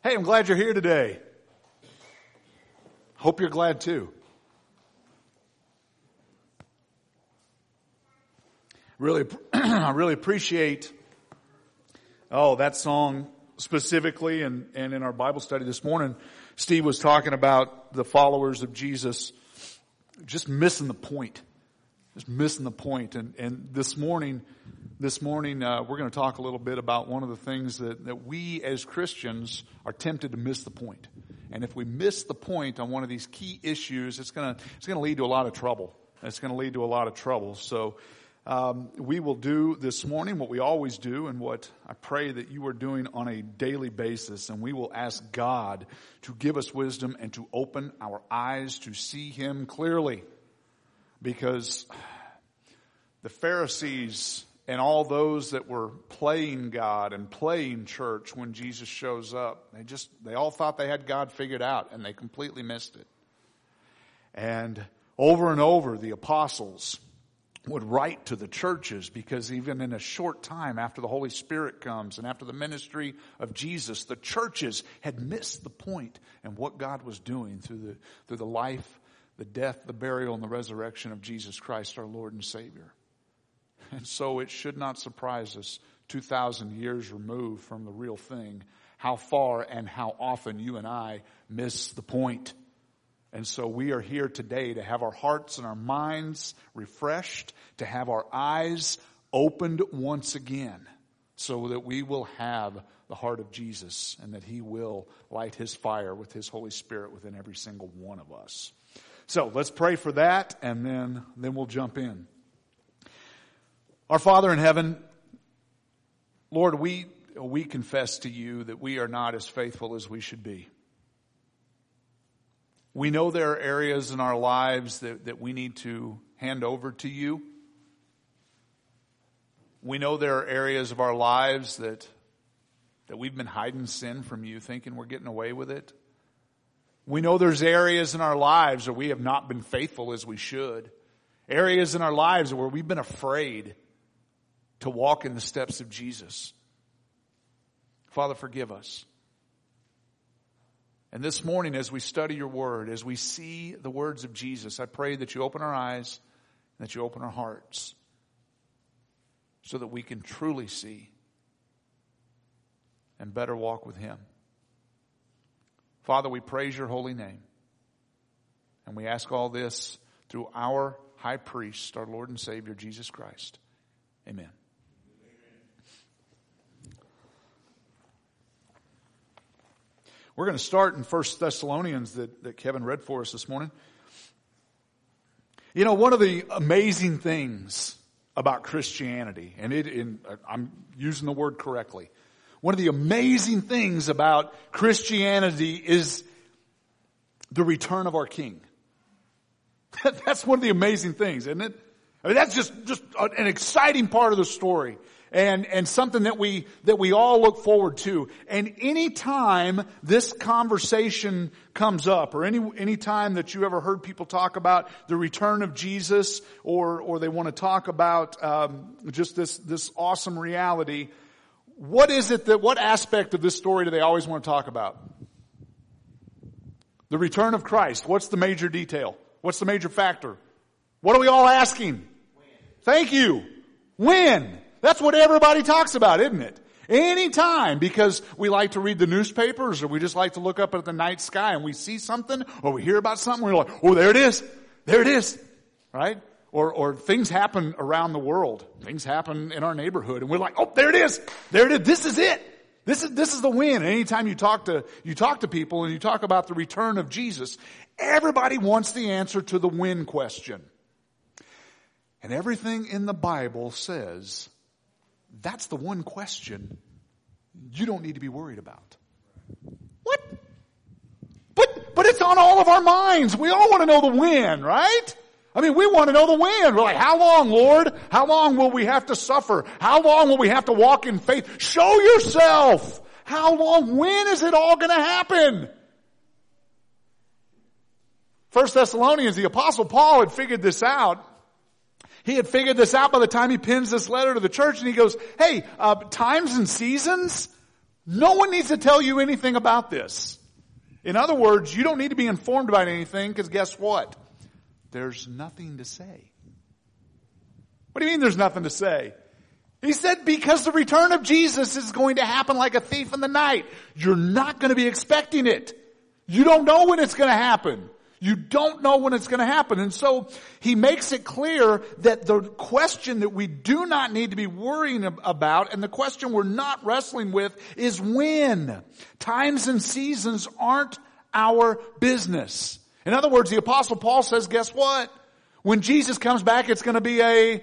Hey, I'm glad you're here today. Hope you're glad too. I really appreciate that song specifically, and in our Bible study this morning, Steve was talking about the followers of Jesus just missing the point. And this morning, we're going to talk a little bit about one of the things that we as Christians are tempted to miss the point. And if we miss the point on one of these key issues, it's going to lead to a lot of trouble. So we will do this morning what we always do, and what I pray that you are doing on a daily basis, and we will ask God to give us wisdom and to open our eyes to see Him clearly. Because the Pharisees and all those that were playing God and playing church when Jesus shows up, they all thought they had God figured out, and they completely missed it. And over, the apostles would write to the churches, because even in a short time after the Holy Spirit comes and after the ministry of Jesus, the churches had missed the point and what God was doing through the life, the death, the burial, and the resurrection of Jesus Christ, our Lord and Savior. And so it should not surprise us, 2,000 years removed from the real thing, how far and how often you and I miss the point. And so we are here today to have our hearts and our minds refreshed, to have our eyes opened once again, so that we will have the heart of Jesus, and that He will light His fire with His Holy Spirit within every single one of us. So let's pray for that, and then we'll jump in. Our Father in heaven, Lord, we confess to You that we are not as faithful as we should be. We know there are areas in our lives that we need to hand over to You. We know there are areas of our lives that we've been hiding sin from You, thinking we're getting away with it. We know there's areas in our lives where we have not been faithful as we should. Areas in our lives where we've been afraid to walk in the steps of Jesus. Father, forgive us. And this morning, as we study Your Word, as we see the words of Jesus, I pray that You open our eyes and that You open our hearts, so that we can truly see and better walk with Him. Father, we praise Your holy name. And we ask all this through our high priest, our Lord and Savior, Jesus Christ. Amen. We're going to start in 1 Thessalonians that Kevin read for us this morning. You know, one of the amazing things about Christianity, and I'm using the word correctly, one of the amazing things about Christianity is the return of our King. That's one of the amazing things, isn't it? I mean, that's just an exciting part of the story, and something that we all look forward to. And any time this conversation comes up, or any time that you ever heard people talk about the return of Jesus, or they want to talk about just this awesome reality, what aspect of this story do they always want to talk about? The return of Christ. What's the major detail? What's the major factor? What are we all asking? When? Thank you. When? That's what everybody talks about, isn't it? Anytime, because we like to read the newspapers, or we just like to look up at the night sky and we see something, or we hear about something, we're like, oh, there it is. There it is. Right? Or things happen around the world. Things happen in our neighborhood, and we're like, oh, there it is. There it is. This is it. This is the win. And anytime you talk to people and you talk about the return of Jesus, everybody wants the answer to the when question. And everything in the Bible says that's the one question you don't need to be worried about. What? But it's on all of our minds. We all want to know the when, right? I mean, we want to know the when. We're like, how long, Lord? How long will we have to suffer? How long will we have to walk in faith? Show yourself. How long? When is it all going to happen? 1 Thessalonians, the Apostle Paul had figured this out. He had figured this out by the time he pens this letter to the church, and he goes, hey, times and seasons, No one needs to tell you anything about this. In other words, you don't need to be informed about anything because guess what? There's nothing to say. What do you mean there's nothing to say? He said because the return of Jesus is going to happen like a thief in the night. You're not going to be expecting it. You don't know when it's going to happen. You don't know when it's going to happen. And so he makes it clear that the question that we do not need to be worrying about and the question we're not wrestling with is when. Times and seasons aren't our business. In other words, the Apostle Paul says, guess what? When Jesus comes back, it's going to be a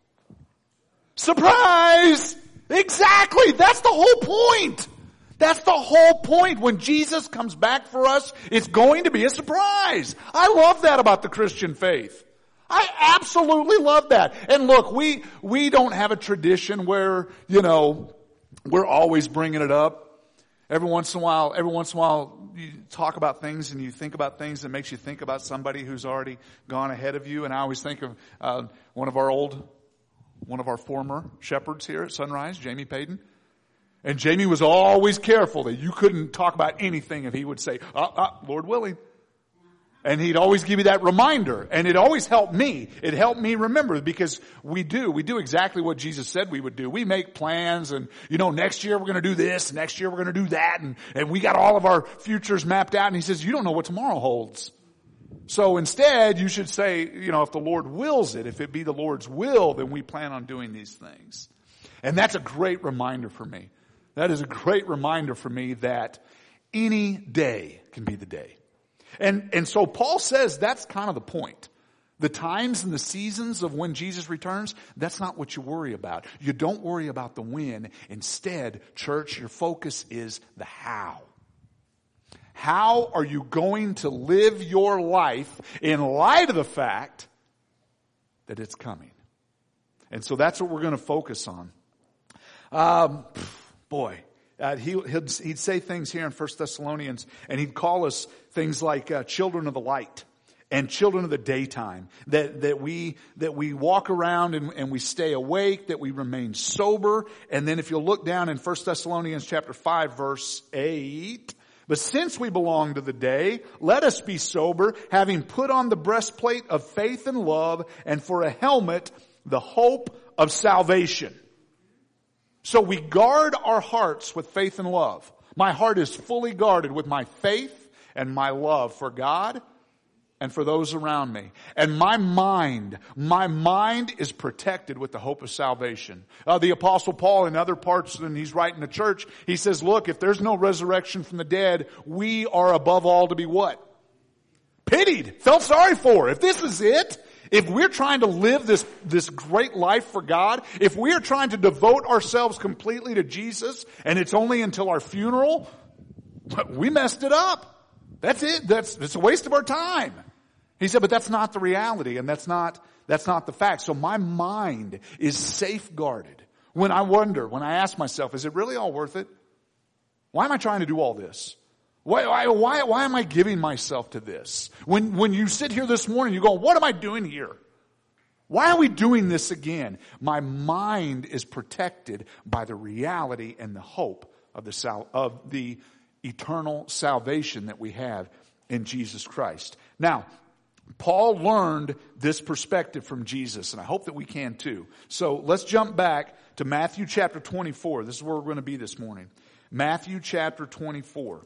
surprise! Exactly! That's the whole point! That's the whole point. When Jesus comes back for us, it's going to be a surprise. I love that about the Christian faith. I absolutely love that. And look, we don't have a tradition where, we're always bringing it up. Every once in a while, you talk about things and you think about things that makes you think about somebody who's already gone ahead of you. And I always think of one of our former shepherds here at Sunrise, Jamie Payton. And Jamie was always careful that you couldn't talk about anything if he would say, Lord willing. And he'd always give you that reminder. And it always helped me. It helped me remember because we do exactly what Jesus said we would do. We make plans and, next year we're going to do this, next year we're going to do that. And we got all of our futures mapped out. And he says, you don't know what tomorrow holds. So instead, you should say, if the Lord wills it, if it be the Lord's will, then we plan on doing these things. And that's a great reminder for me. That is a great reminder for me that any day can be the day. And so Paul says that's kind of the point. The times and the seasons of when Jesus returns, that's not what you worry about. You don't worry about the when. Instead, church, your focus is the how. How are you going to live your life in light of the fact that it's coming? And so that's what we're going to focus on. He'd say things here in 1 Thessalonians, and he'd call us things like children of the light and children of the daytime. That we walk around and we stay awake, that we remain sober. And then if you'll look down in 1 Thessalonians chapter 5, verse 8, but since we belong to the day, let us be sober, having put on the breastplate of faith and love, and for a helmet, the hope of salvation. So we guard our hearts with faith and love. My heart is fully guarded with my faith and my love for God and for those around me. And my mind is protected with the hope of salvation. The Apostle Paul in other parts, when he's writing to church, he says, look, if there's no resurrection from the dead, we are above all to be what? Pitied, felt sorry for. If this is it, if we're trying to live this great life for God, if we are trying to devote ourselves completely to Jesus, and it's only until our funeral, we messed it up. That's it. It's a waste of our time. He said, but that's not the reality, and that's not the fact. So my mind is safeguarded. When I ask myself, is it really all worth it? Why am I trying to do all this? Why am I giving myself to this? When you sit here this morning, you go, what am I doing here? Why are we doing this again? My mind is protected by the reality and the hope of the eternal salvation that we have in Jesus Christ. Now, Paul learned this perspective from Jesus, and I hope that we can too. So let's jump back to Matthew chapter 24. This is where we're going to be this morning. Matthew chapter 24.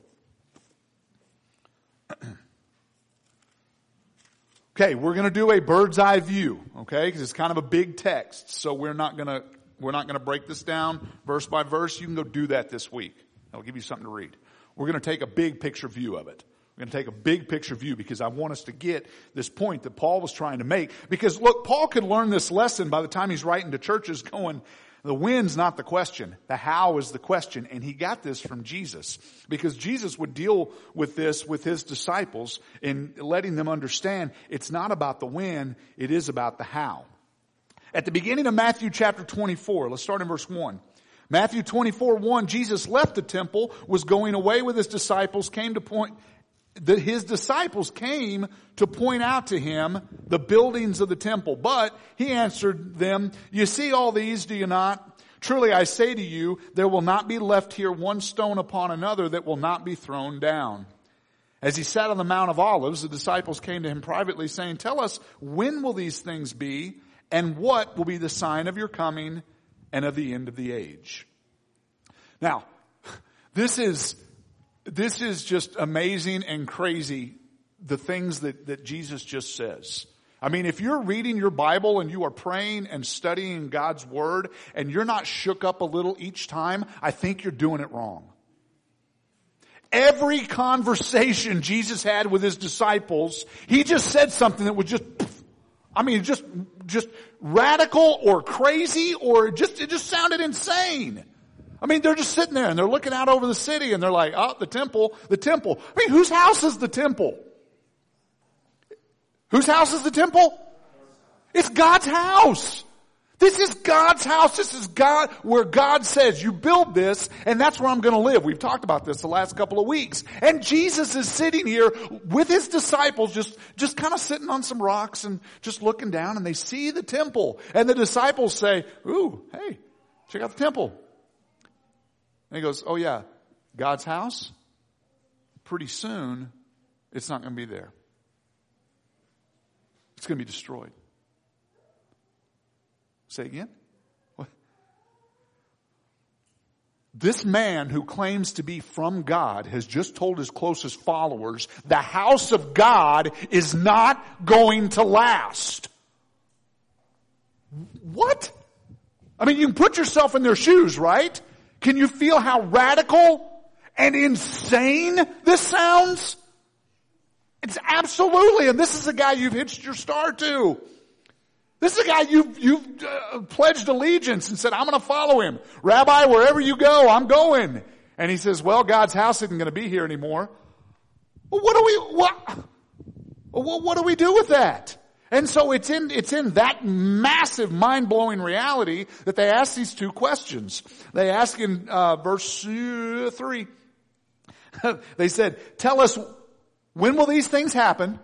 Okay, we're going to do a bird's eye view, okay? Because it's kind of a big text, so we're not going to break this down verse by verse. You can go do that this week. I'll give you something to read. We're going to take a big picture view of it. We're going to take a big picture view because I want us to get this point that Paul was trying to make. Because look, Paul could learn this lesson by the time he's writing to churches going, the when's not the question. The how is the question. And he got this from Jesus. Because Jesus would deal with this with his disciples in letting them understand it's not about the when, it is about the how. At the beginning of Matthew chapter 24, let's start in verse 1. Matthew 24:1, Jesus left the temple, was going away with his disciples, his disciples came to point out to him the buildings of the temple. But he answered them, you see all these, do you not? Truly I say to you, there will not be left here one stone upon another that will not be thrown down. As he sat on the Mount of Olives, the disciples came to him privately saying, tell us, when will these things be, and what will be the sign of your coming and of the end of the age? Now, this is just amazing and crazy, the things that Jesus just says. I mean, if you're reading your Bible and you are praying and studying God's Word and you're not shook up a little each time, I think you're doing it wrong. Every conversation Jesus had with his disciples, he just said something that was just radical or crazy, or it just sounded insane. I mean, they're just sitting there and they're looking out over the city and they're like, oh, the temple. I mean, whose house is the temple? Whose house is the temple? It's God's house. This is God's house. This is God, where God says, you build this and that's where I'm going to live. We've talked about this the last couple of weeks. And Jesus is sitting here with his disciples, just kind of sitting on some rocks and just looking down, and they see the temple. And the disciples say, ooh, hey, check out the temple. And he goes, oh yeah, God's house? Pretty soon, it's not going to be there. It's going to be destroyed. Say again? What? This man who claims to be from God has just told his closest followers the house of God is not going to last. What? I mean, you can put yourself in their shoes, right? Can you feel how radical and insane this sounds? It's absolutely, and this is a guy you've hitched your star to. This is a guy you've pledged allegiance and said, I'm going to follow him. Rabbi, wherever you go, I'm going. And he says, well, God's house isn't going to be here anymore. Well, what do we do with that? And so it's in that massive, mind-blowing reality that they ask these two questions. They ask in verse 3, they said, tell us, when will these things happen?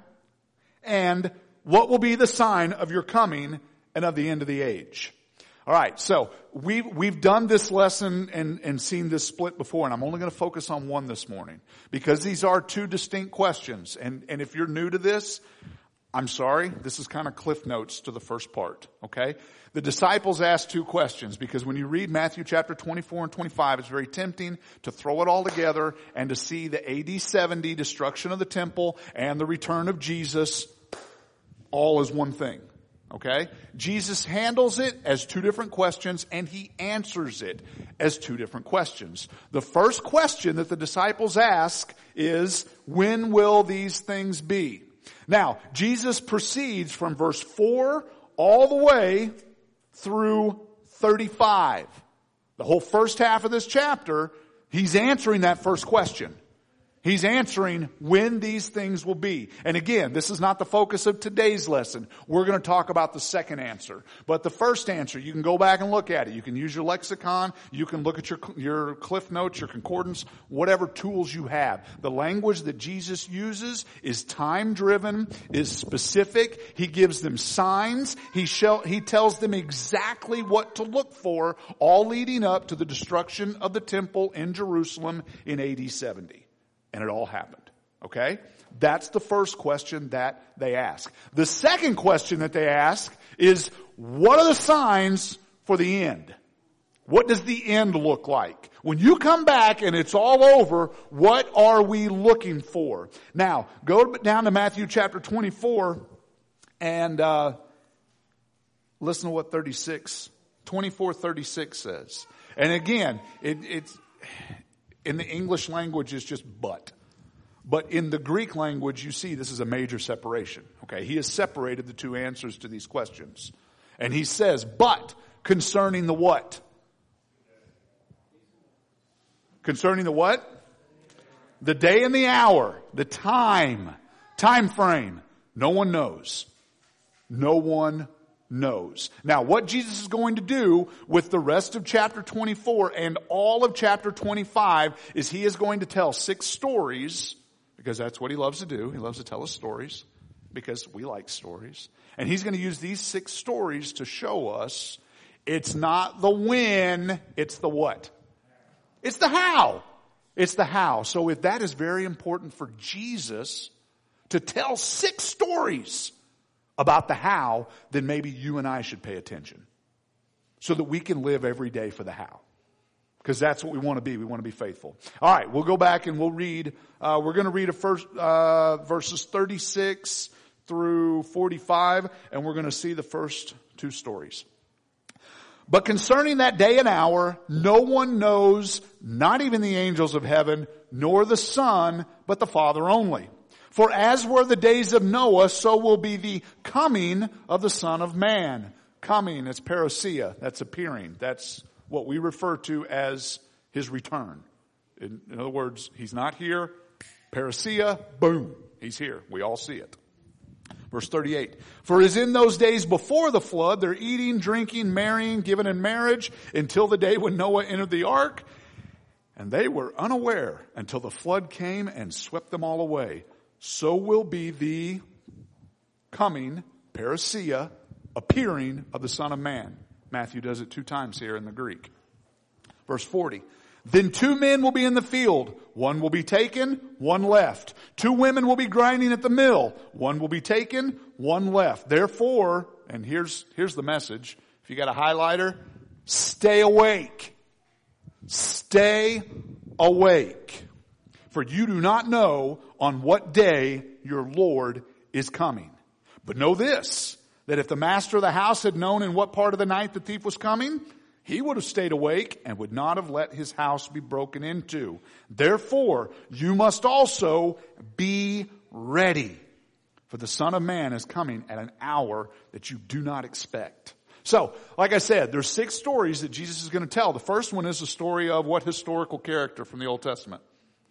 And what will be the sign of your coming and of the end of the age? All right, so we've done this lesson and seen this split before, and I'm only going to focus on one this morning because these are two distinct questions. And if you're new to this, I'm sorry, this is kind of cliff notes to the first part, okay? The disciples asked two questions because when you read Matthew chapter 24 and 25, it's very tempting to throw it all together and to see the AD 70 destruction of the temple and the return of Jesus all as one thing, okay? Jesus handles it as two different questions and he answers it as two different questions. The first question that the disciples ask is, when will these things be? Now, Jesus proceeds from verse 4 all the way through 35. The whole first half of this chapter, he's answering that first question. He's answering when these things will be. And again, this is not the focus of today's lesson. We're going to talk about the second answer. But the first answer, you can go back and look at it. You can use your lexicon. You can look at your cliff notes, your concordance, whatever tools you have. The language that Jesus uses is time-driven, is specific. He gives them signs. He tells them exactly what to look for, all leading up to the destruction of the temple in Jerusalem in AD 70. And it all happened. Okay? That's the first question that they ask. The second question that they ask is, what are the signs for the end? What does the end look like? When you come back and it's all over, what are we looking for? Now, go down to Matthew chapter 24 and listen to what 24:36 says. And again, it's in the English language, it's just but. But in the Greek language, you see this is a major separation. Okay, he has separated the two answers to these questions. And he says, but concerning the what? Concerning the what? The day and the hour, the time frame. No one knows. No one knows. Now, what Jesus is going to do with the rest of chapter 24 and all of chapter 25 is he is going to tell 6 stories, because that's what he loves to do. He loves to tell us stories because we like stories. And he's going to use these 6 stories to show us It's not the when, it's the what. It's the how. It's the how. So if that is very important for Jesus to tell 6 stories about the how, then maybe you and I should pay attention so that we can live every day for the how. Because that's what we want to be. We want to be faithful. All right, we'll go back and we'll read. We're going to read verses 36 through 45, and we're going to see the first 2 stories. But concerning that day and hour, no one knows, not even the angels of heaven, nor the Son, but the Father only. For as were the days of Noah, so will be the coming of the Son of Man. Coming, it's parousia, that's appearing. That's what we refer to as his return. In other words, he's not here. Parousia, boom, he's here. We all see it. Verse 38. For as in those days before the flood, they're eating, drinking, marrying, given in marriage, until the day when Noah entered the ark. And they were unaware until the flood came and swept them all away. So will be the coming, parousia, appearing of the Son of Man. Matthew does it 2 times here in the Greek. Verse 40. Then 2 men will be in the field. One will be taken, one left. 2 women will be grinding at the mill. One will be taken, one left. Therefore, and here's the message. If you got a highlighter, stay awake. Stay awake. For you do not know on what day your Lord is coming. But know this, that if the master of the house had known in what part of the night the thief was coming, he would have stayed awake and would not have let his house be broken into. Therefore, you must also be ready. For the Son of Man is coming at an hour that you do not expect. So, like I said, there's 6 stories that Jesus is going to tell. The first one is the story of what historical character from the Old Testament?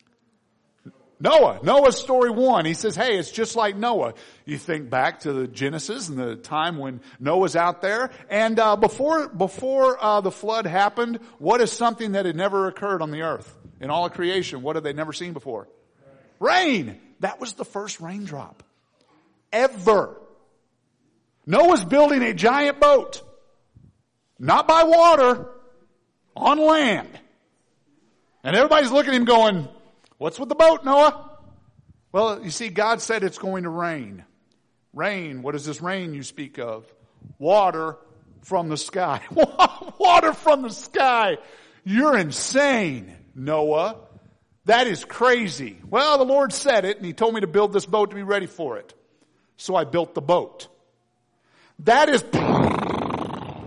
Noah. Noah's story 1. He says, hey, it's just like Noah. You think back to the Genesis and the time when Noah's out there. And before the flood happened, what is something that had never occurred on the earth? In all of creation, what had they never seen before? Rain. That was the first raindrop. Ever. Noah's building a giant boat. Not by water. On land. And everybody's looking at him going, what's with the boat, Noah? Well, you see, God said it's going to rain. Rain, what is this rain you speak of? Water from the sky. Water from the sky. You're insane, Noah. That is crazy. Well, the Lord said it, and He told me to build this boat to be ready for it. So I built the boat. That is... Can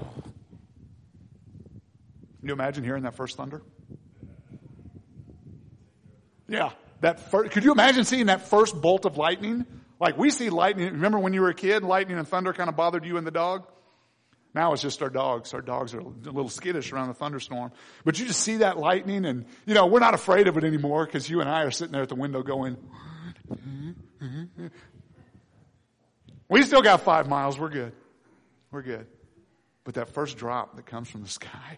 you imagine hearing that first thunder? Yeah. Could you imagine seeing that first bolt of lightning? Like we see lightning. Remember when you were a kid, lightning and thunder kind of bothered you and the dog? Now it's just our dogs. Our dogs are a little skittish around the thunderstorm. But you just see that lightning and, we're not afraid of it anymore because you and I are sitting there at the window going, we still got 5 miles. We're good. We're good. But that first drop that comes from the sky,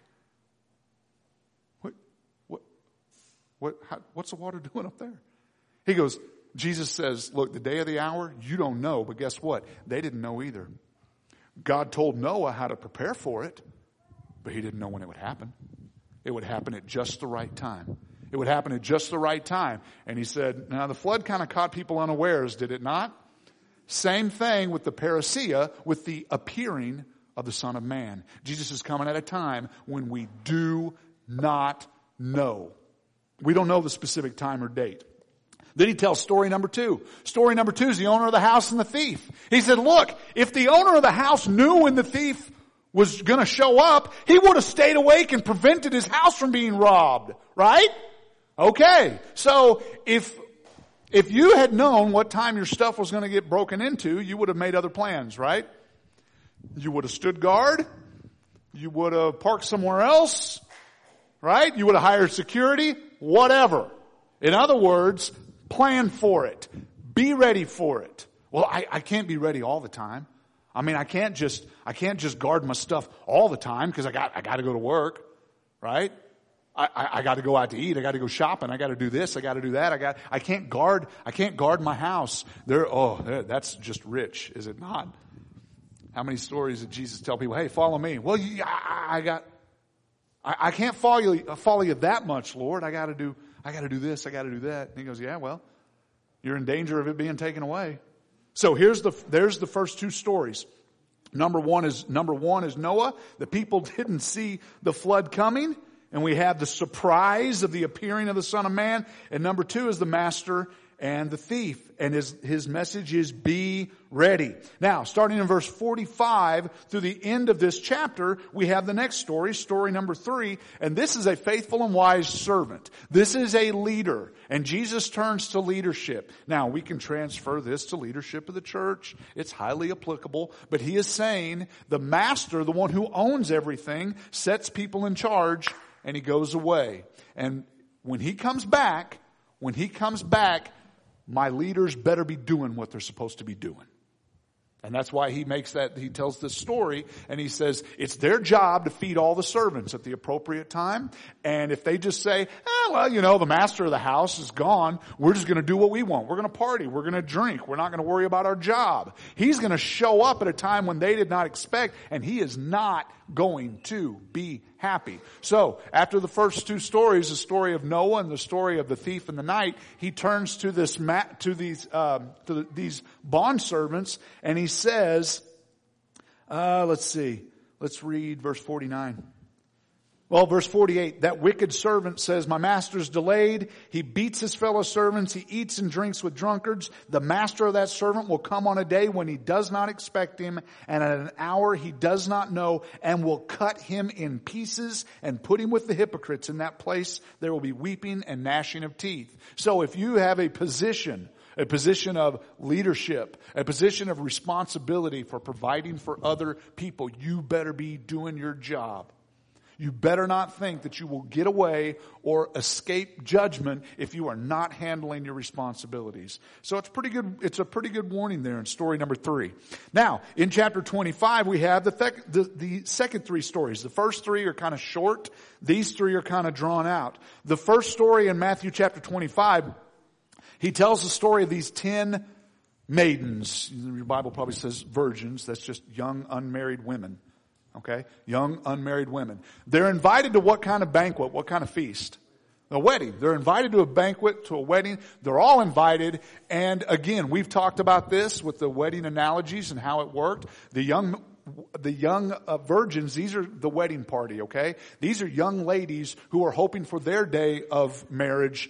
what's the water doing up there? He goes, Jesus says, look, the day of the hour, you don't know, but guess what? They didn't know either. God told Noah how to prepare for it, but he didn't know when it would happen. It would happen at just the right time. It would happen at just the right time. And he said, now the flood kind of caught people unawares, did it not? Same thing with the parousia, with the appearing of the Son of Man. Jesus is coming at a time when we do not know. We don't know the specific time or date. Then he tells story number 2. Story number 2 is the owner of the house and the thief. He said, look, if the owner of the house knew when the thief was going to show up, he would have stayed awake and prevented his house from being robbed. Right? Okay. So if you had known what time your stuff was going to get broken into, you would have made other plans, right? You would have stood guard. You would have parked somewhere else. Right? You would have hired security. Whatever. In other words, plan for it. Be ready for it. Well, I can't be ready all the time. I mean, I can't just guard my stuff all the time because I got to go to work, right? I got to go out to eat. I got to go shopping. I got to do this. I got to do that. I can't guard my house. That's just rich, is it not? How many stories did Jesus tell people, hey, follow me? Well, I can't follow you that much, Lord. I got to do this. I got to do that. And he goes, yeah, well, you're in danger of it being taken away. So there's the first two stories. Number one is Noah. The people didn't see the flood coming, and we have the surprise of the appearing of the Son of Man. And number two is the master and the thief. And his message is be ready. Now, starting in verse 45 through the end of this chapter, we have the next story number 3. And this is a faithful and wise servant. This is a leader. And Jesus turns to leadership. Now, we can transfer this to leadership of the church. It's highly applicable. But he is saying the master, the one who owns everything, sets people in charge, and he goes away. And when he comes back, my leaders better be doing what they're supposed to be doing. And that's why he tells this story, and he says it's their job to feed all the servants at the appropriate time. And if they just say, the master of the house is gone, we're just going to do what we want. We're going to party. We're going to drink. We're not going to worry about our job. He's going to show up at a time when they did not expect, and he is not going to be happy. So, after the first two stories, the story of Noah and the story of the thief in the night, he turns to these bondservants, and he says, let's read verse 49. Well, verse 48, that wicked servant says, my master's delayed. He beats his fellow servants. He eats and drinks with drunkards. The master of that servant will come on a day when he does not expect him, and at an hour he does not know, and will cut him in pieces and put him with the hypocrites. In that place there will be weeping and gnashing of teeth. So if you have a position of leadership, a position of responsibility for providing for other people, you better be doing your job. You better not think that you will get away or escape judgment if you are not handling your responsibilities. So it's a pretty good warning there in story number 3. Now, in chapter 25, we have the second 3 stories. The first 3 are kind of short. These 3 are kind of drawn out. The first story in Matthew chapter 25, he tells the story of these 10 maidens. Your Bible probably says virgins. That's just young unmarried women. Okay? Young, unmarried women. They're invited to what kind of banquet? What kind of feast? A wedding. They're invited to a banquet, to a wedding. They're all invited. And again, we've talked about this with the wedding analogies and how it worked. The young virgins, these are the wedding party, okay? These are young ladies who are hoping for their day of marriage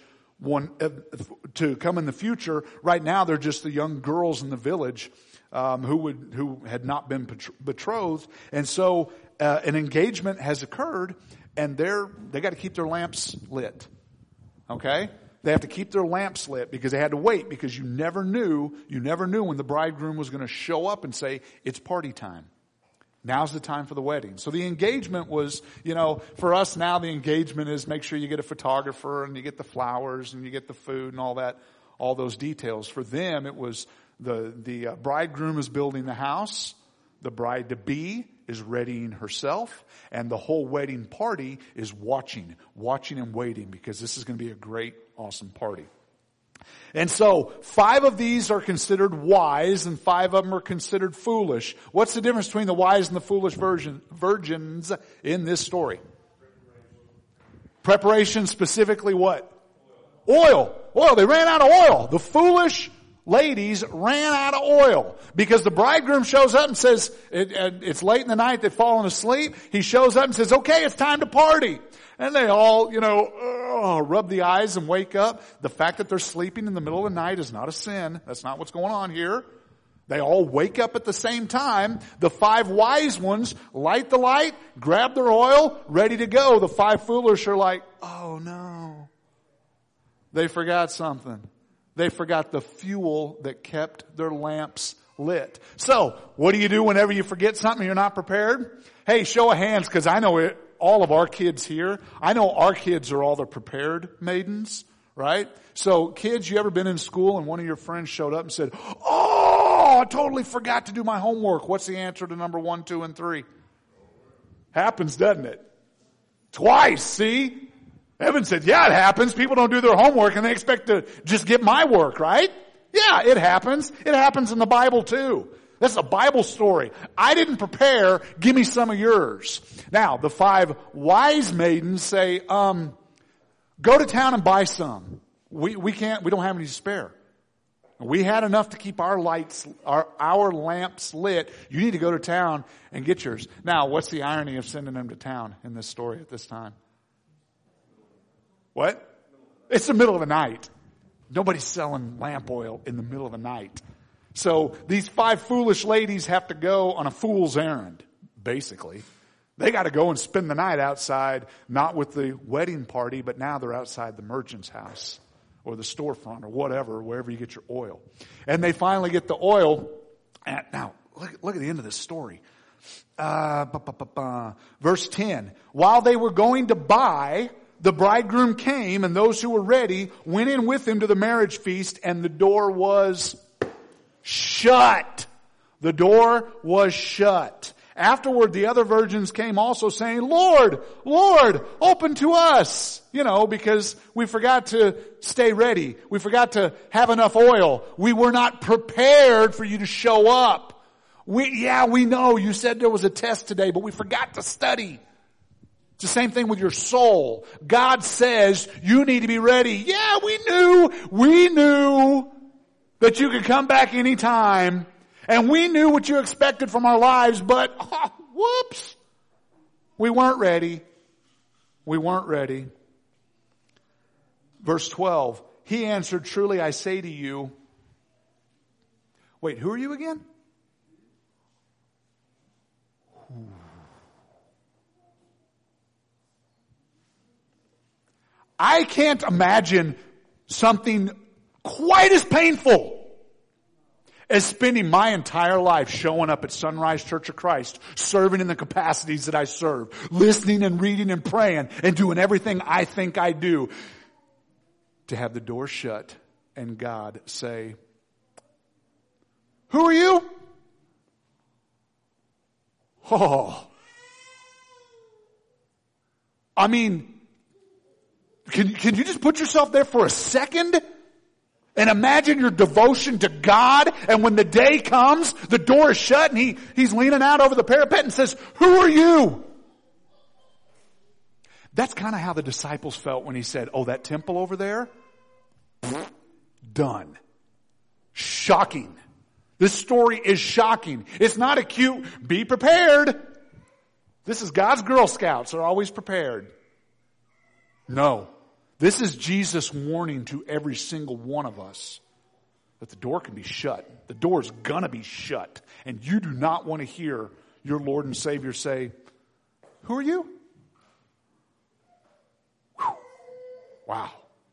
to come in the future. Right now, they're just the young girls in the village who had not been betrothed. And so an engagement has occurred, and they got to keep their lamps lit. Okay? They have to keep their lamps lit because they had to wait, because you never knew when the bridegroom was going to show up and say, it's party time. Now's the time for the wedding. So the engagement was, for us now, the engagement is make sure you get a photographer and you get the flowers and you get the food and all that, all those details. For them, it was the bridegroom is building the house, the bride-to-be is readying herself, and the whole wedding party is watching and waiting, because this is going to be a great, awesome party. And so 5 of these are considered wise, and 5 of them are considered foolish. What's the difference between the wise and the foolish virgins in this story? Preparation, specifically what? Oil. They ran out of oil. The foolish ladies ran out of oil because the bridegroom shows up and says, it's late in the night, they've fallen asleep. He shows up and says, okay, it's time to party. And they all, rub the eyes and wake up. The fact that they're sleeping in the middle of the night is not a sin. That's not what's going on here. They all wake up at the same time. The 5 wise ones light the light, grab their oil, ready to go. The 5 foolish are like, oh no. They forgot something. They forgot the fuel that kept their lamps lit. So, what do you do whenever you forget something and you're not prepared? Hey, show of hands, because I know all of our kids here. I know our kids are all the prepared maidens, right? So, kids, you ever been in school and one of your friends showed up and said, oh, I totally forgot to do my homework. What's the answer to number 1, 2, and 3? Happens, doesn't it? Twice, see? Evan said, yeah, it happens. People don't do their homework and they expect to just get my work, right? Yeah, it happens. It happens in the Bible too. That's a Bible story. I didn't prepare. Give me some of yours. Now, the 5 wise maidens say, go to town and buy some. We don't have any to spare. We had enough to keep our lights, our lamps lit. You need to go to town and get yours. Now, what's the irony of sending them to town in this story at this time? What? It's the middle of the night. Nobody's selling lamp oil in the middle of the night. So these 5 foolish ladies have to go on a fool's errand, basically. They got to go and spend the night outside, not with the wedding party, but now they're outside the merchant's house or the storefront or whatever, wherever you get your oil. And they finally get the oil. And now, look at the end of this story. Verse 10. While they were going to buy, the bridegroom came, and those who were ready went in with him to the marriage feast, and the door was shut. The door was shut. Afterward, the other virgins came also saying, Lord, Lord, open to us. Because we forgot to stay ready. We forgot to have enough oil. We were not prepared for you to show up. We know you said there was a test today, but we forgot to study. It's the same thing with your soul. God says you need to be ready. Yeah, we knew that you could come back anytime. And we knew what you expected from our lives, but whoops. We weren't ready. We weren't ready. Verse 12. He answered, truly I say to you. Wait, who are you again? I can't imagine something quite as painful as spending my entire life showing up at Sunrise Church of Christ, serving in the capacities that I serve, listening and reading and praying and doing everything I think I do, to have the door shut and God say, who are you? Oh. I mean, can you just put yourself there for a second? And imagine your devotion to God, and when the day comes, the door is shut, and he's leaning out over the parapet and says, who are you? That's kind of how the disciples felt when he said, oh, that temple over there? Done. Shocking. This story is shocking. It's not a cute, be prepared. This is God's Girl Scouts are always prepared. No. This is Jesus' warning to every single one of us that the door can be shut. The door is going to be shut. And you do not want to hear your Lord and Savior say, who are you? Whew. Wow.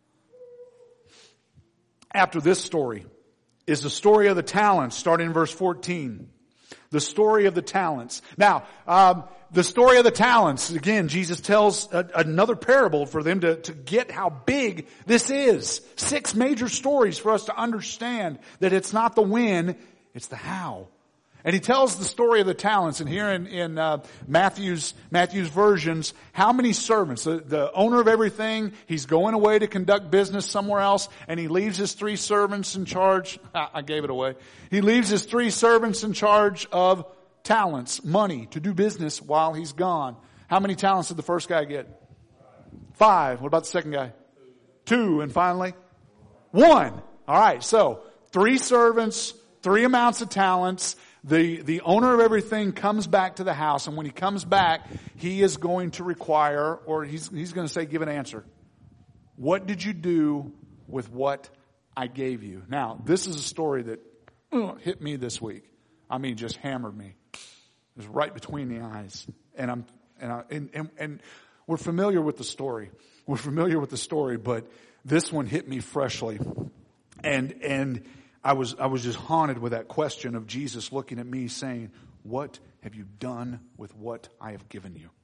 After this story is the story of the talents, starting in verse 14. The story of the talents. Now, the story of the talents, again, Jesus tells another parable for them to get how big this is. 6 major stories for us to understand that it's not the when, it's the how. And he tells the story of the talents. And here in Matthew's versions, how many servants? The owner of everything, he's going away to conduct business somewhere else, and he leaves his 3 servants in charge. I gave it away. He leaves his 3 servants in charge of talents, money, to do business while he's gone. How many talents did the first guy get? 5. What about the second guy? 2. And finally? 1. All right, so 3 servants, 3 amounts of talents. The owner of everything comes back to the house, and when he comes back, he is going to require, or he's going to say, give an answer. What did you do with what I gave you? Now, this is a story that hit me this week. I mean, just hammered me. It was right between the eyes. And we're familiar with the story. We're familiar with the story, but this one hit me freshly. And I was just haunted with that question of Jesus looking at me saying, what have you done with what I have given you?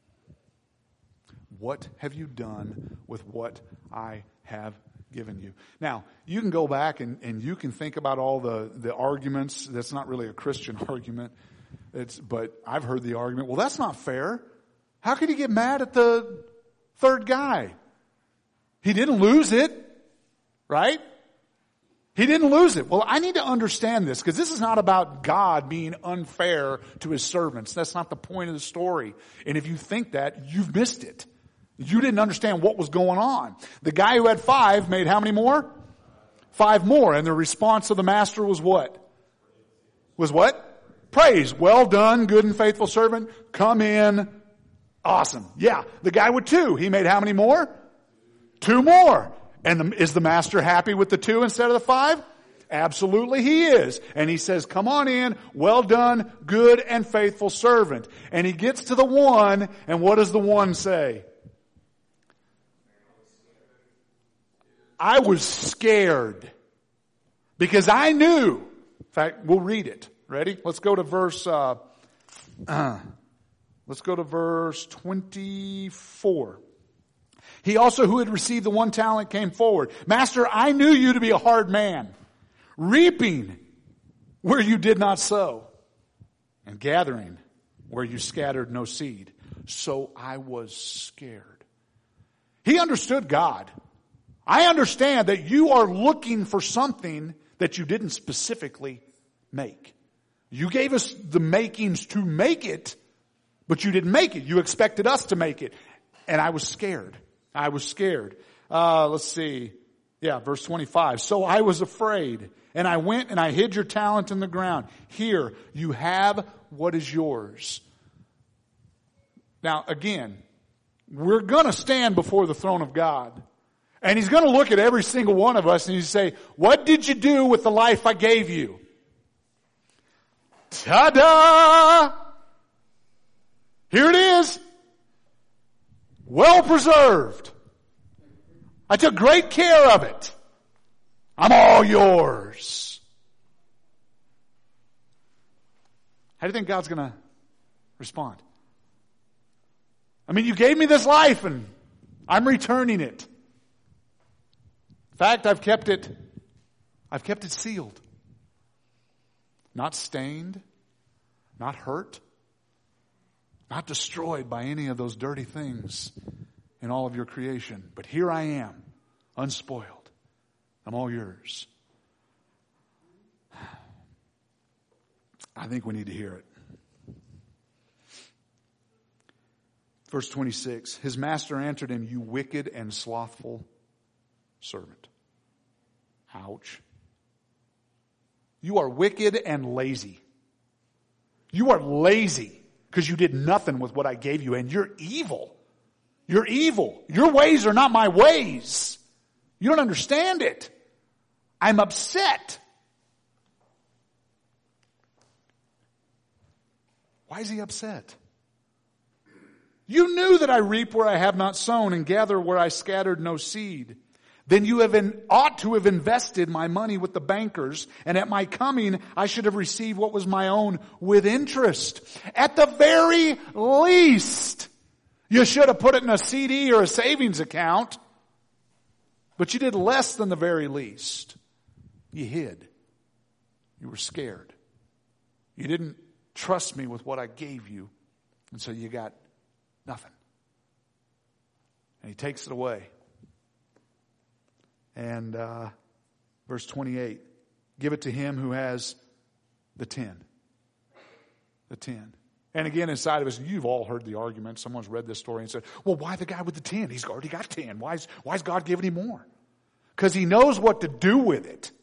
What have you done with what I have given you? Now, you can go back and you can think about all the arguments. That's not really a Christian argument. But I've heard the argument, well, that's not fair. How could he get mad at the third guy? He didn't lose it, right? He didn't lose it. Well, I need to understand this because this is not about God being unfair to his servants. That's not the point of the story. And if you think that, you've missed it. You didn't understand what was going on. The guy who had 5 made how many more? 5 more. And the response of the master was what? Was what? Praise. Well done, good and faithful servant. Come in. Awesome. Yeah. The guy with 2, he made how many more? 2 more. And is the master happy with the 2 instead of the 5? Absolutely he is. And he says, come on in, well done, good and faithful servant. And he gets to the 1, and what does the 1 say? I was scared. Because I knew. In fact, we'll read it. Ready? Let's go to verse 24. He also who had received the 1 talent came forward. Master, I knew you to be a hard man, reaping where you did not sow, and gathering where you scattered no seed. So I was scared. He understood God. I understand that you are looking for something that you didn't specifically make. You gave us the makings to make it, but you didn't make it. You expected us to make it. And I was scared. I was scared. Let's see. Yeah, verse 25. So I was afraid, and I went and I hid your talent in the ground. Here, you have what is yours. Now, again, we're going to stand before the throne of God. And he's going to look at every single one of us and he's say, what did you do with the life I gave you? Ta-da! Here it is. Well preserved. I took great care of it. I'm all yours. How do you think God's going to respond? I mean, you gave me this life and I'm returning it. In fact, I've kept it sealed. Not stained, not hurt, not destroyed by any of those dirty things in all of your creation. But here I am, unspoiled. I'm all yours. I think we need to hear it. Verse 26, his master answered him, you wicked and slothful servant. Ouch. You are wicked and lazy. You are lazy because you did nothing with what I gave you, and you're evil. You're evil. Your ways are not my ways. You don't understand it. I'm upset. Why is he upset? You knew that I reap where I have not sown and gather where I scattered no seed. Then you ought to have invested my money with the bankers, and at my coming I should have received what was my own with interest. At the very least, you should have put it in a CD or a savings account, but you did less than the very least. You hid. You were scared. You didn't trust me with what I gave you, and so you got nothing. And he takes it away. And verse 28, give it to him who has the 10. The 10. And again, inside of us, you've all heard the argument. Someone's read this story and said, well, why the guy with the 10? He's already got 10. Why is God giving him more? Because he knows what to do with it.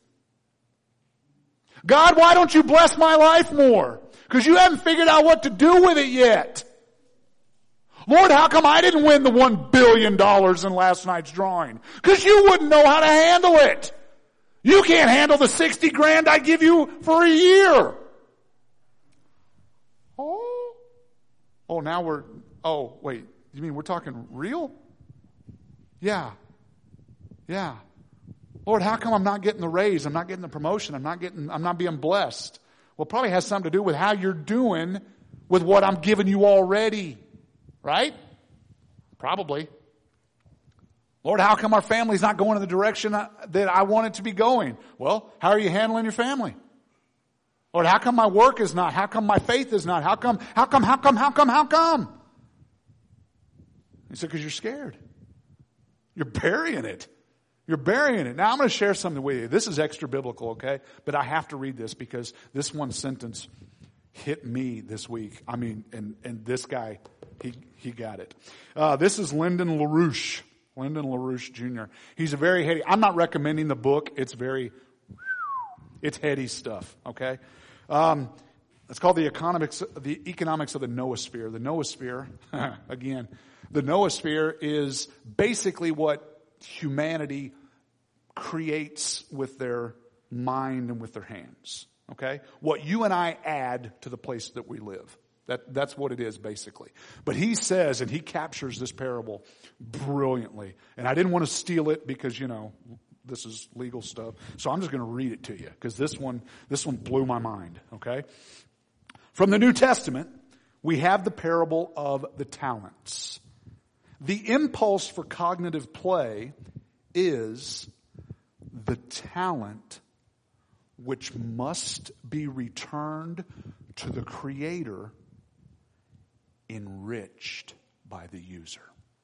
God, why don't you bless my life more? Because you haven't figured out what to do with it yet. Lord, how come I didn't win the $1 billion in last night's drawing? Because you wouldn't know how to handle it. You can't handle the $60,000 I give you for a year. Wait, you mean we're talking real? Yeah. Lord, how come I'm not getting the raise? I'm not getting the promotion. I'm not being blessed. Well, it probably has something to do with how you're doing with what I'm giving you already. Right? Probably. Lord, how come our family's not going in the direction that I want it to be going? Well, how are you handling your family? Lord, how come my work is not? How come my faith is not? How come? He said, because you're scared. You're burying it. You're burying it. Now I'm going to share something with you. This is extra biblical, okay? But I have to read this because this one sentence hit me this week. I mean, and this guy, he got it. This is Lyndon LaRouche. Lyndon LaRouche Jr. He's a very heady. I'm not recommending the book. It's heady stuff, okay? It's called the Economics of the Noosphere. The Noosphere, again, the Noosphere is basically what humanity creates with their mind and with their hands. Okay? What you and I add to the place that we live. That's what it is, basically. But he says, and he captures this parable brilliantly. And I didn't want to steal it because, this is legal stuff. So I'm just going to read it to you because this one blew my mind. Okay? From the New Testament, we have the parable of the talents. The impulse for cognitive play is the talent which must be returned to the Creator, enriched by the user.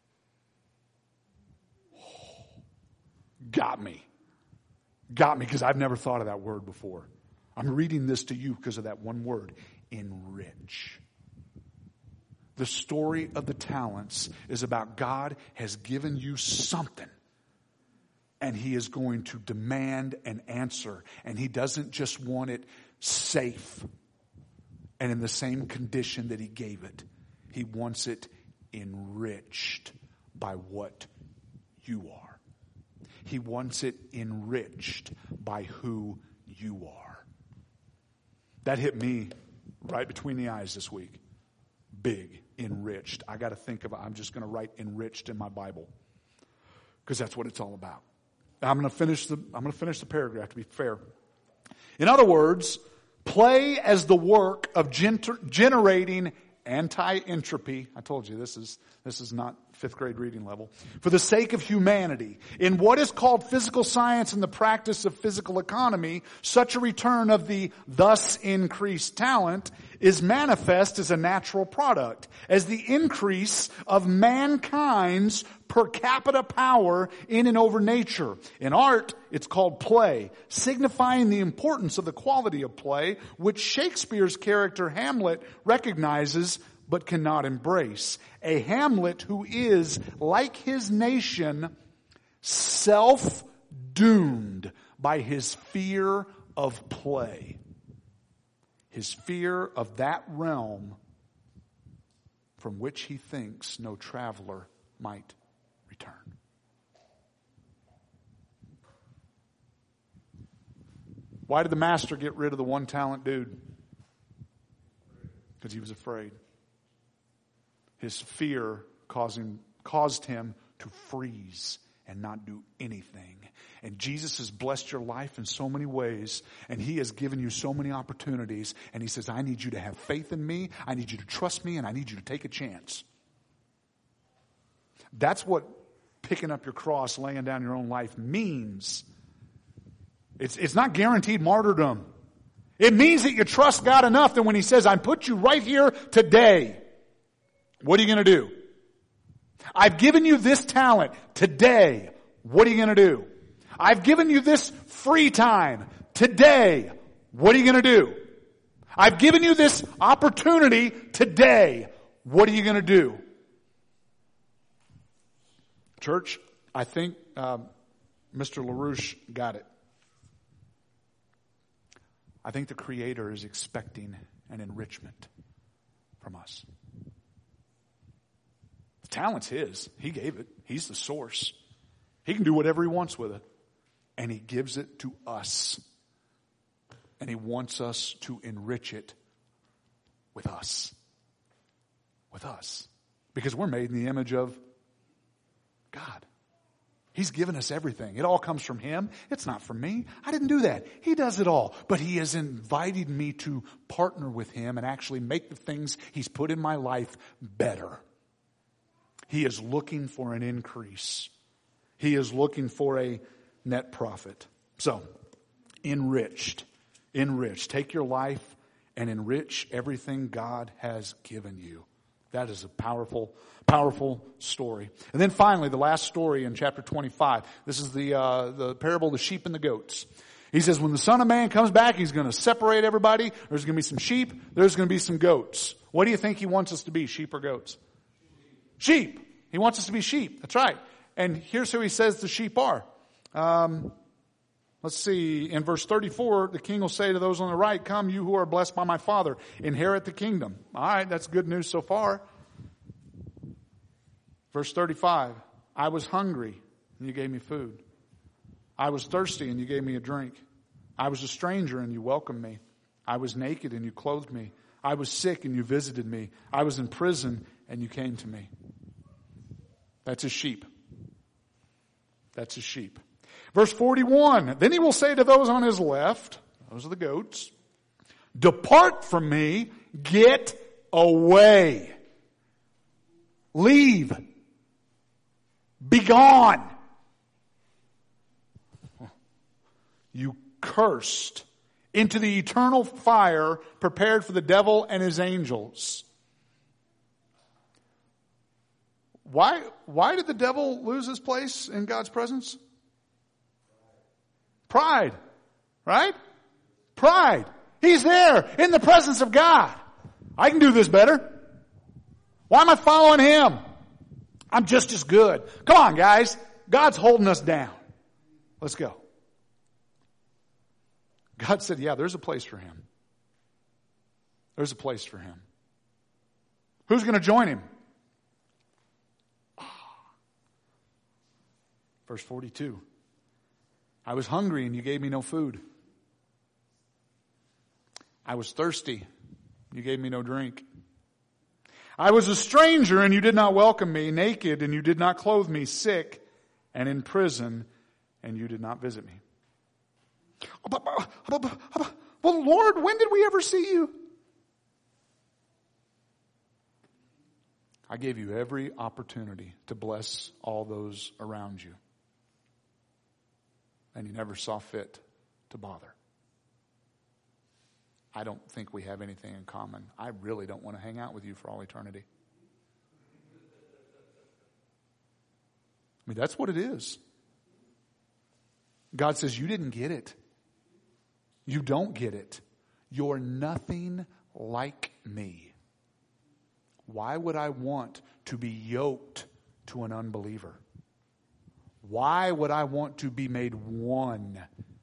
Oh, got me because I've never thought of that word before. I'm reading this to you because of that one word, enrich. The story of the talents is about God has given you something. And He is going to demand an answer. And He doesn't just want it safe and in the same condition that He gave it. He wants it enriched by what you are. He wants it enriched by who you are. That hit me right between the eyes this week. Big, enriched. I got to think of it. I'm just going to write enriched in my Bible because that's what it's all about. I'm going to finish the paragraph to be fair. In other words, play as the work of generating anti-entropy. I told you this is not fifth grade reading level. For the sake of humanity. In what is called physical science and the practice of physical economy, such a return of the thus increased talent is manifest as a natural product, as the increase of mankind's per capita power in and over nature. In art, it's called play, signifying the importance of the quality of play, which Shakespeare's character Hamlet recognizes but cannot embrace. A Hamlet who is, like his nation, self-doomed by his fear of play. His fear of that realm from which he thinks no traveler might return. Why did the master get rid of the one talent dude? Because he was afraid. His fear caused him to freeze and not do anything. And Jesus has blessed your life in so many ways, and He has given you so many opportunities, and He says, I need you to have faith in me, I need you to trust me, and I need you to take a chance. That's what picking up your cross, laying down your own life means. It's not guaranteed martyrdom. It means that you trust God enough that when He says, I put you right here today, what are you going to do? I've given you this talent today. What are you going to do? I've given you this free time today. What are you going to do? I've given you this opportunity today. What are you going to do? Church, I think Mr. LaRouche got it. I think the Creator is expecting an enrichment from us. The talent's His. He gave it. He's the source. He can do whatever He wants with it. And He gives it to us. And He wants us to enrich it with us. With us. Because we're made in the image of God. He's given us everything. It all comes from Him. It's not from me. I didn't do that. He does it all. But He has invited me to partner with Him and actually make the things He's put in my life better. He is looking for an increase. He is looking for a net profit. So, enriched. Enrich. Take your life and enrich everything God has given you. That is a powerful, powerful story. And then finally, the last story in chapter 25. This is the parable of the sheep and the goats. He says, when the Son of Man comes back, he's going to separate everybody. There's going to be some sheep. There's going to be some goats. What do you think he wants us to be, sheep or goats? Sheep. He wants us to be sheep. That's right. And here's who he says the sheep are. Let's see. In verse 34, the king will say to those on the right, come, you who are blessed by my Father, inherit the kingdom. All right, that's good news so far. Verse 35, I was hungry, and you gave me food. I was thirsty, and you gave me a drink. I was a stranger, and you welcomed me. I was naked, and you clothed me. I was sick, and you visited me. I was in prison, and you came to me. That's a sheep. That's a sheep. Verse 41, then he will say to those on his left, those are the goats, depart from me, get away. Leave. Be gone. You cursed, into the eternal fire prepared for the devil and his angels. Why did the devil lose his place in God's presence? Pride. Right? Pride. He's there in the presence of God. I can do this better. Why am I following him? I'm just as good. Come on, guys. God's holding us down. Let's go. God said, yeah, there's a place for him. There's a place for him. Who's going to join him? Verse 42. I was hungry and you gave me no food. I was thirsty. You gave me no drink. I was a stranger and you did not welcome me, naked and you did not clothe me, sick and in prison and you did not visit me. Well, Lord, when did we ever see you? I gave you every opportunity to bless all those around you. And you never saw fit to bother. I don't think we have anything in common. I really don't want to hang out with you for all eternity. I mean, that's what it is. God says, you didn't get it. You don't get it. You're nothing like me. Why would I want to be yoked to an unbeliever? Why would I want to be made one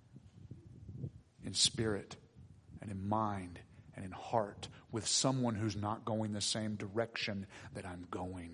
in spirit and in mind and in heart with someone who's not going the same direction that I'm going?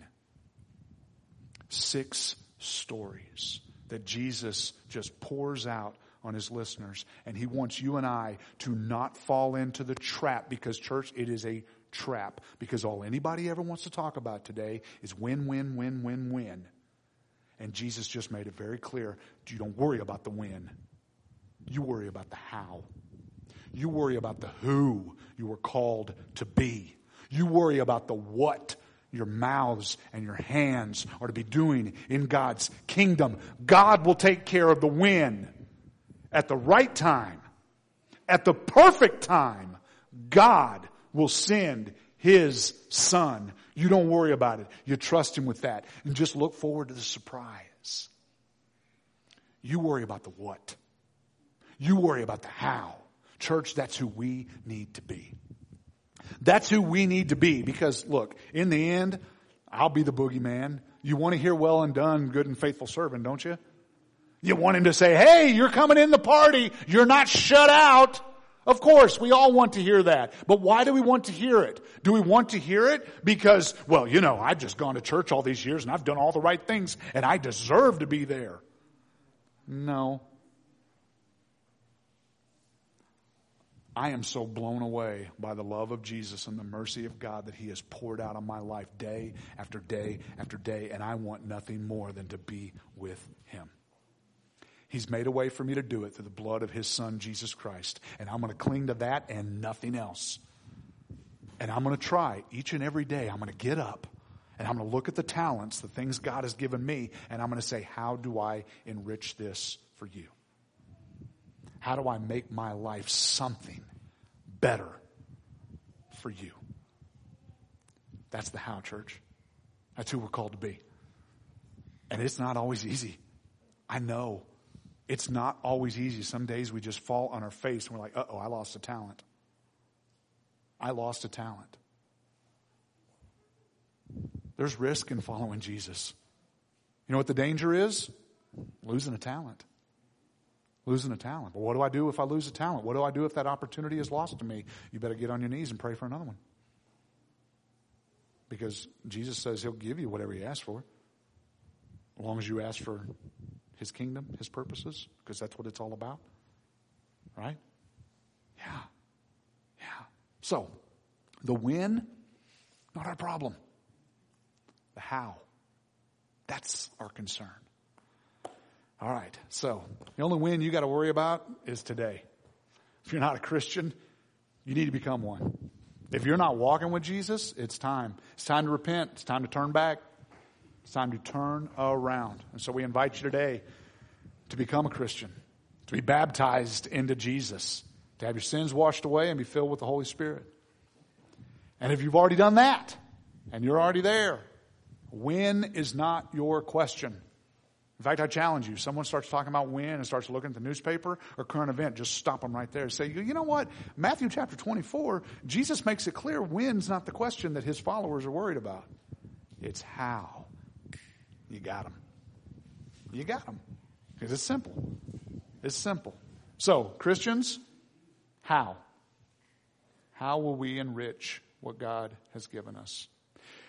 6 stories that Jesus just pours out on his listeners. And he wants you and I to not fall into the trap, because, church, it is a trap. Because all anybody ever wants to talk about today is win, win, win, win, win. And Jesus just made it very clear, you don't worry about the when. You worry about the how. You worry about the who you were called to be. You worry about the what your mouths and your hands are to be doing in God's kingdom. God will take care of the when. At the right time, at the perfect time, God will send his Son. You don't worry about it. You trust him with that. And just look forward to the surprise. You worry about the what. You worry about the how. Church, that's who we need to be. That's who we need to be. Because, look, in the end, I'll be the boogeyman. You want to hear well and done, good and faithful servant, don't you? You want him to say, hey, you're coming in the party. You're not shut out. Of course, we all want to hear that. But why do we want to hear it? Do we want to hear it because, well, you know, I've just gone to church all these years and I've done all the right things and I deserve to be there? No. I am so blown away by the love of Jesus and the mercy of God that he has poured out on my life day after day after day, and I want nothing more than to be with him. He's made a way for me to do it through the blood of his Son, Jesus Christ. And I'm going to cling to that and nothing else. And I'm going to try each and every day. I'm going to get up and I'm going to look at the talents, the things God has given me, and I'm going to say, how do I enrich this for you? How do I make my life something better for you? That's the how, church. That's who we're called to be. And it's not always easy. I know. It's not always easy. Some days we just fall on our face and we're like, uh-oh, I lost a talent. I lost a talent. There's risk in following Jesus. You know what the danger is? Losing a talent. Losing a talent. But what do I do if I lose a talent? What do I do if that opportunity is lost to me? You better get on your knees and pray for another one. Because Jesus says he'll give you whatever you ask for. As long as you ask for his kingdom, his purposes, because that's what it's all about. Right? Yeah. Yeah. So, the when, not our problem. The how. That's our concern. All right. So, the only when you got to worry about is today. If you're not a Christian, you need to become one. If you're not walking with Jesus, it's time. It's time to repent. It's time to turn back. It's time to turn around. And so we invite you today to become a Christian, to be baptized into Jesus, to have your sins washed away and be filled with the Holy Spirit. And if you've already done that, and you're already there, when is not your question. In fact, I challenge you. Someone starts talking about when and starts looking at the newspaper or current event, just stop them right there. Say, you know what? Matthew chapter 24, Jesus makes it clear when's not the question that his followers are worried about. It's how. You got them. You got them. Because it's simple. It's simple. So, Christians, how? How will we enrich what God has given us?